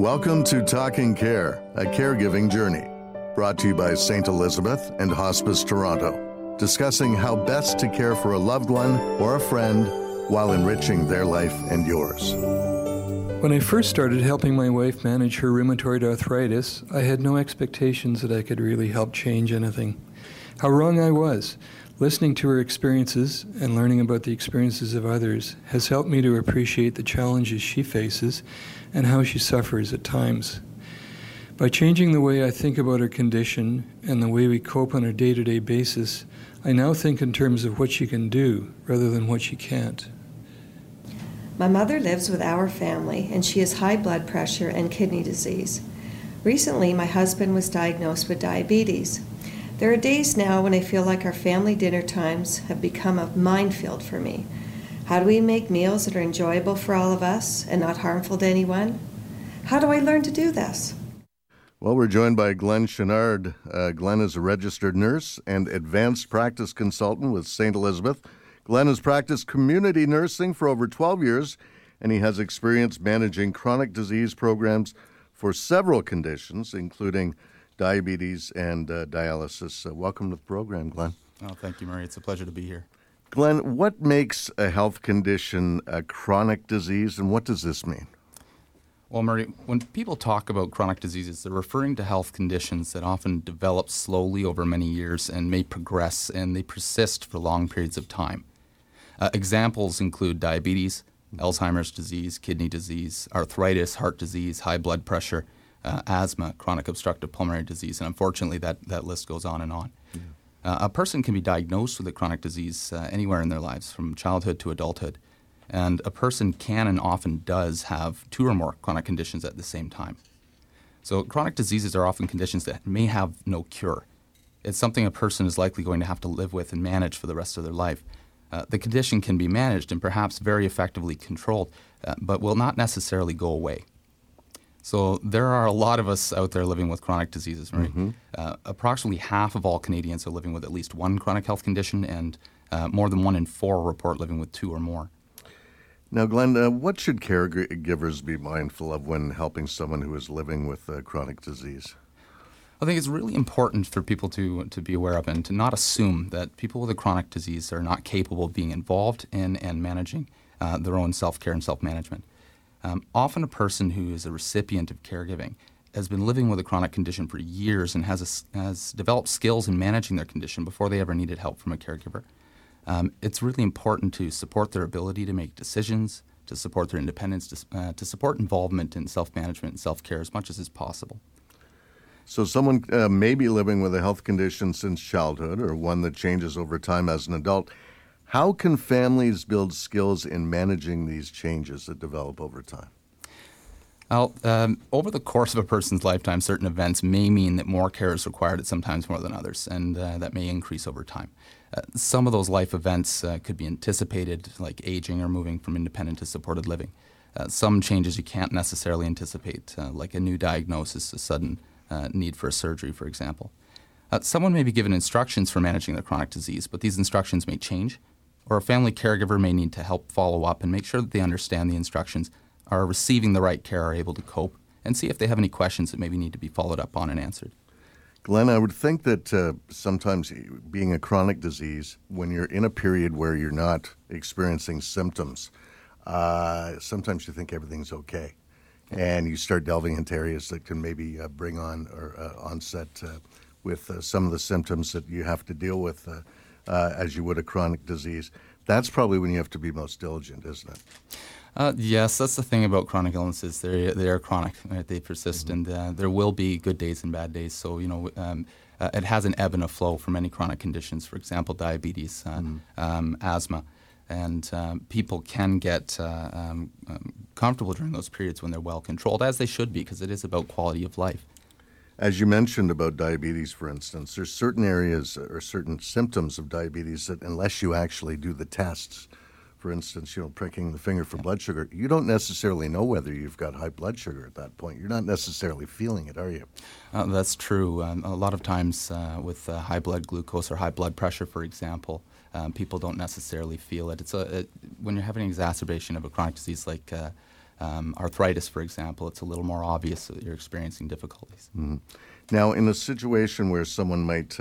Welcome to Talking Care, a caregiving journey, brought to you by St. Elizabeth and Hospice Toronto, discussing how best to care for a loved one or a friend while enriching their life and yours. When I first started helping my wife manage her rheumatoid arthritis, I had no expectations that I could really help change anything. How wrong I was. Listening to her experiences and learning about the experiences of others has helped me to appreciate the challenges she faces and how she suffers at times. By changing the way I think about her condition and the way we cope on a day-to-day basis, I now think in terms of what she can do rather than what she can't. My mother lives with our family, and she has high blood pressure and kidney disease. Recently, my husband was diagnosed with diabetes. There are days now when I feel like our family dinner times have become a minefield for me. How do we make meals that are enjoyable for all of us and not harmful to anyone? How do I learn to do this? Well, we're joined by Glenn Chenard. Glenn is a registered nurse and advanced practice consultant with St. Elizabeth. Glenn has practiced community nursing for over 12 years, and he has experience managing chronic disease programs for several conditions, including diabetes and dialysis. Welcome to the program, Glenn. Oh, thank you, Murray. It's a pleasure to be here. Glenn, what makes a health condition a chronic disease, and what does this mean? Well, Murray, when people talk about chronic diseases, they're referring to health conditions that often develop slowly over many years and may progress, and they persist for long periods of time. Examples include diabetes, Alzheimer's disease, kidney disease, arthritis, heart disease, high blood pressure, asthma, chronic obstructive pulmonary disease, and unfortunately that list goes on and on. Yeah. A person can be diagnosed with a chronic disease anywhere in their lives, from childhood to adulthood, and a person can and often does have two or more chronic conditions at the same time. So chronic diseases are often conditions that may have no cure. It's something a person is likely going to have to live with and manage for the rest of their life. The condition can be managed and perhaps very effectively controlled, but will not necessarily go away. So there are a lot of us out there living with chronic diseases, right? Mm-hmm. Approximately half of all Canadians are living with at least one chronic health condition, and more than 1 in 4 report living with 2 or more. Now, Glenn, what should caregivers be mindful of when helping someone who is living with chronic disease? I think it's really important for people to be aware of and to not assume that people with a chronic disease are not capable of being involved in and managing their own self-care and self-management. Often a person who is a recipient of caregiving has been living with a chronic condition for years and has developed skills in managing their condition before they ever needed help from a caregiver. It's really important to support their ability to make decisions, to support their independence, to support involvement in self-management and self-care as much as is possible. So someone may be living with a health condition since childhood or one that changes over time as an adult. How can families build skills in managing these changes that develop over time? Well, over the course of a person's lifetime, certain events may mean that more care is required at sometimes more than others, and that may increase over time. Some of those life events could be anticipated, like aging or moving from independent to supported living. Some changes you can't necessarily anticipate, like a new diagnosis, a sudden need for a surgery, for example. Someone may be given instructions for managing their chronic disease, but these instructions may change, or a family caregiver may need to help follow up and make sure that they understand the instructions, are receiving the right care, are able to cope, and see if they have any questions that maybe need to be followed up on and answered. Glenn, I would think that sometimes being a chronic disease, when you're in a period where you're not experiencing symptoms, sometimes you think everything's okay. And you start delving into areas that can maybe bring on or onset with some of the symptoms that you have to deal with as you would a chronic disease. That's probably when you have to be most diligent, isn't it? Yes, that's the thing about chronic illnesses. They are chronic, right? They persist, mm-hmm. and there will be good days and bad days. So, it has an ebb and a flow for many chronic conditions, for example, diabetes, asthma. And people can get comfortable during those periods when they're well controlled, as they should be, because it is about quality of life. As you mentioned about diabetes, for instance, there's certain areas or certain symptoms of diabetes that unless you actually do the tests, for instance, pricking the finger for blood sugar, you don't necessarily know whether you've got high blood sugar at that point. You're not necessarily feeling it, are you? That's true. A lot of times with high blood glucose or high blood pressure, for example, people don't necessarily feel it. When you're having an exacerbation of a chronic disease like Arthritis, for example, it's a little more obvious that you're experiencing difficulties. Mm-hmm. Now, in a situation where someone might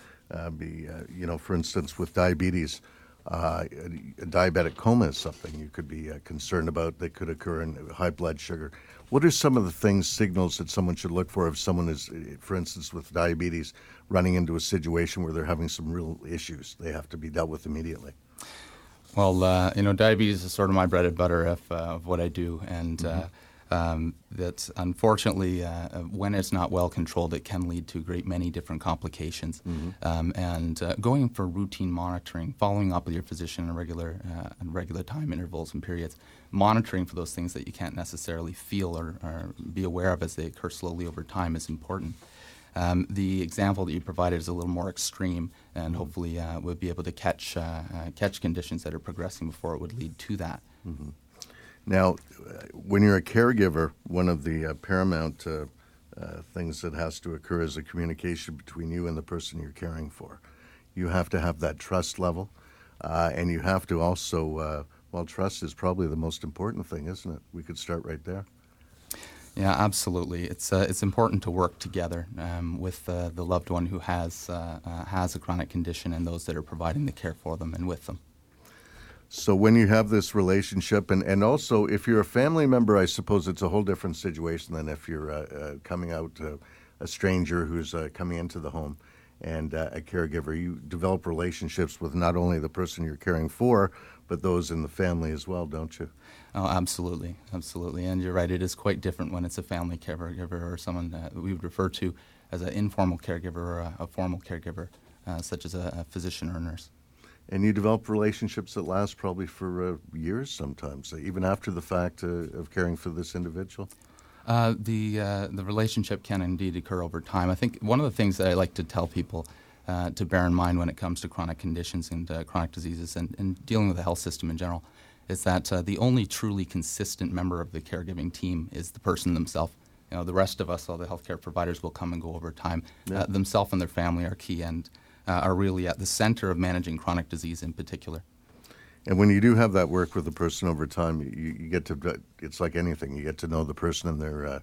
be, for instance, with diabetes, a diabetic coma is something you could be concerned about that could occur in high blood sugar. What are some of the signals that someone should look for if someone is, for instance, with diabetes, running into a situation where they're having some real issues they have to be dealt with immediately? Well, diabetes is sort of my bread and butter of what I do, and that's unfortunately, when it's not well controlled, it can lead to a great many different complications. And going for routine monitoring, following up with your physician in regular time intervals and periods, monitoring for those things that you can't necessarily feel or be aware of as they occur slowly over time is important. The example that you provided is a little more extreme, and hopefully we'll be able to catch conditions that are progressing before it would lead to that. Mm-hmm. Now, when you're a caregiver, one of the paramount things that has to occur is a communication between you and the person you're caring for. You have to have that trust level, and you have to also, trust is probably the most important thing, isn't it? We could start right there. Yeah, absolutely. It's important to work together with the loved one who has a chronic condition and those that are providing the care for them and with them. So when you have this relationship, and also if you're a family member, I suppose it's a whole different situation than if you're coming out a stranger who's coming into the home and a caregiver. You develop relationships with not only the person you're caring for, but those in the family as well, don't you? Oh, absolutely. And you're right, it is quite different when it's a family caregiver or someone that we would refer to as an informal caregiver or a formal caregiver, such as a physician or a nurse. And you develop relationships that last probably for years sometimes, even after the fact of caring for this individual? The relationship can indeed occur over time. I think one of the things that I like to tell people to bear in mind when it comes to chronic conditions and chronic diseases and dealing with the health system in general is that the only truly consistent member of the caregiving team is the person themselves. The rest of us, all the healthcare providers, will come and go over time. Yeah. Themselves and their family are key and are really at the center of managing chronic disease in particular. And when you do have that work with the person over time, you get to, it's like anything, you get to know the person and their,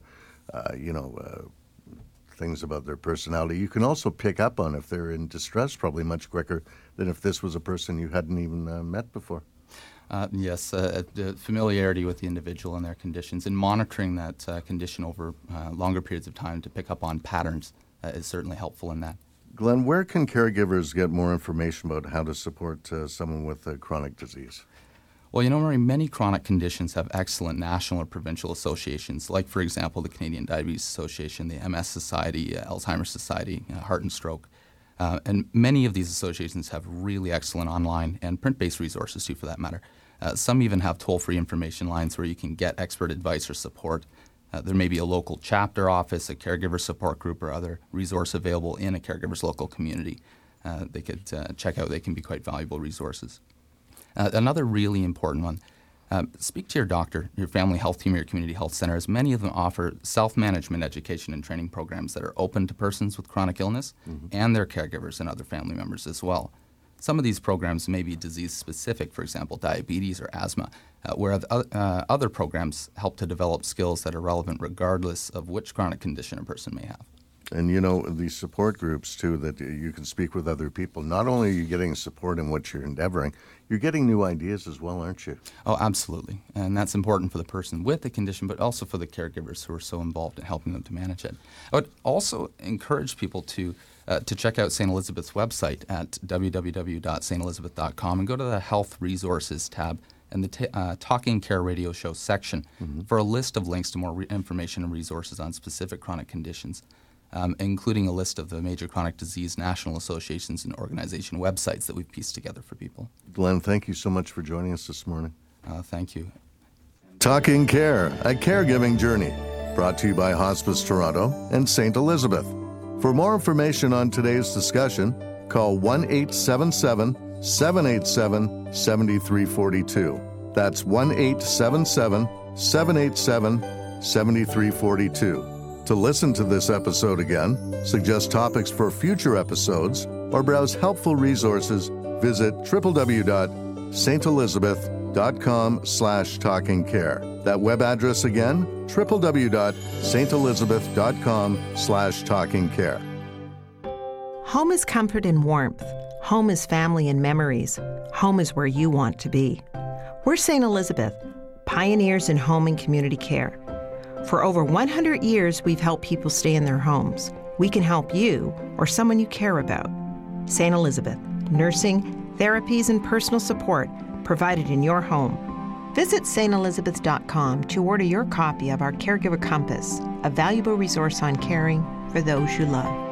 things about their personality. You can also pick up on if they're in distress probably much quicker than if this was a person you hadn't even met before. Yes, the familiarity with the individual and their conditions and monitoring that condition over longer periods of time to pick up on patterns is certainly helpful in that. Glenn, where can caregivers get more information about how to support someone with a chronic disease? Well, Murray, many chronic conditions have excellent national or provincial associations, like, for example, the Canadian Diabetes Association, the MS Society, Alzheimer's Society, Heart and Stroke. And many of these associations have really excellent online and print-based resources, too, for that matter. Some even have toll-free information lines where you can get expert advice or support. There may be a local chapter office, a caregiver support group, or other resource available in a caregiver's local community. They could check out. They can be quite valuable resources. Another really important one, speak to your doctor, your family health team, or your community health center, as many of them offer self-management education and training programs that are open to persons with chronic illness and their caregivers and other family members as well. Some of these programs may be disease-specific, for example, diabetes or asthma, where other programs help to develop skills that are relevant regardless of which chronic condition a person may have. And these support groups, too, that you can speak with other people, not only are you getting support in what you're endeavoring, you're getting new ideas as well, aren't you? Oh, absolutely. And that's important for the person with the condition, but also for the caregivers who are so involved in helping them to manage it. I would also encourage people to check out St. Elizabeth's website at www.stelizabeth.com and go to the Health Resources tab and the Talking Care Radio Show section for a list of links to more information and resources on specific chronic conditions, including a list of the major chronic disease national associations and organization websites that we've pieced together for people. Glenn, thank you so much for joining us this morning. Thank you. Talking Care, a caregiving journey, brought to you by Hospice Toronto and St. Elizabeth. For more information on today's discussion, call 1-877-787-7342. That's 1-877-787-7342. To listen to this episode again, suggest topics for future episodes, or browse helpful resources, visit www.stelizabeth.com. www.stelizabeth.com/talkingcare. That web address again, www.stelizabeth.com/talkingcare. Home is comfort and warmth. Home is family and memories. Home is where you want to be. We're St. Elizabeth, pioneers in home and community care. For over 100 years, we've helped people stay in their homes. We can help you or someone you care about. St. Elizabeth, nursing, therapies, and personal support provided in your home. Visit stelizabeth.com to order your copy of our Caregiver Compass, a valuable resource on caring for those you love.